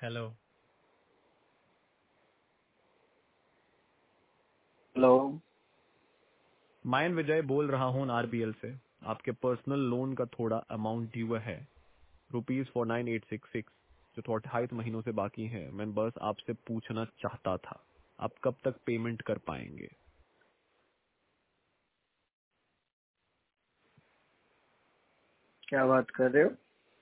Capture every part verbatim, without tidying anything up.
Hello. Hello. मैं विजय बोल रहा हूँ आरबीएल से। आपके पर्सनल लोन का थोड़ा अमाउंट ड्यू है, rupees four nine eight six six, जो थोड़ा अट्ठाईस महीनों से बाकी है। मैं बस आपसे पूछना चाहता था, आप कब तक पेमेंट कर पाएंगे? क्या बात कर रहे हो?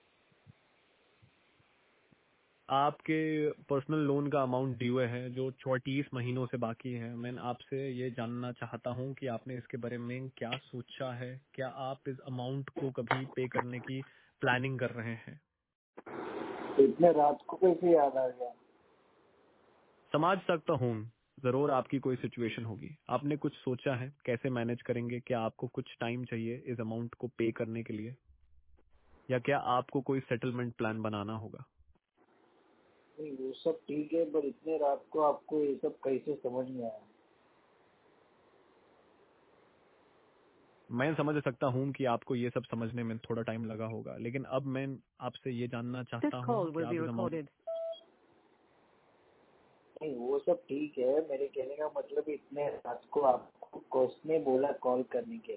आपके पर्सनल लोन का अमाउंट ड्यू है जो चौंतीस महीनों से बाकी है। मैं आपसे ये जानना चाहता हूँ कि आपने इसके बारे में क्या सोचा है। क्या आप इस अमाउंट को कभी पे करने की प्लानिंग कर रहे हैं? तो इतने रात को कैसे याद आ गया? समझ सकता हूँ, जरूर आपकी कोई सिचुएशन होगी। आपने कुछ सोचा है कैसे मैनेज करेंगे? क्या आपको कुछ टाइम चाहिए इस अमाउंट को पे करने के लिए, या क्या आपको कोई सेटलमेंट प्लान बनाना होगा? नहीं, वो सब ठीक है, पर इतने रात को आपको ये सब कैसे समझ में आया? मैं समझ सकता हूँ कि आपको ये सब समझने में थोड़ा टाइम लगा होगा, लेकिन अब मैं आपसे ये जानना This चाहता हूँ call कि will be आप इस अमाउंट recorded. नहीं, वो सब ठीक है। मेरे कहने का मतलब इतने रात को आपको किसने बोला कॉल करने के?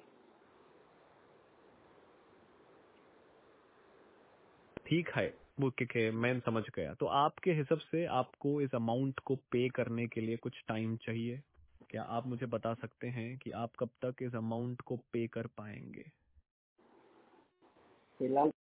ठीक है, वो के, के मैं समझ गया। तो आपके हिसाब से आपको इस अमाउंट को पे करने के लिए कुछ टाइम चाहिए। क्या आप मुझे बता सकते हैं कि आप कब तक इस अमाउंट को पे कर पाएंगे? फिलहाल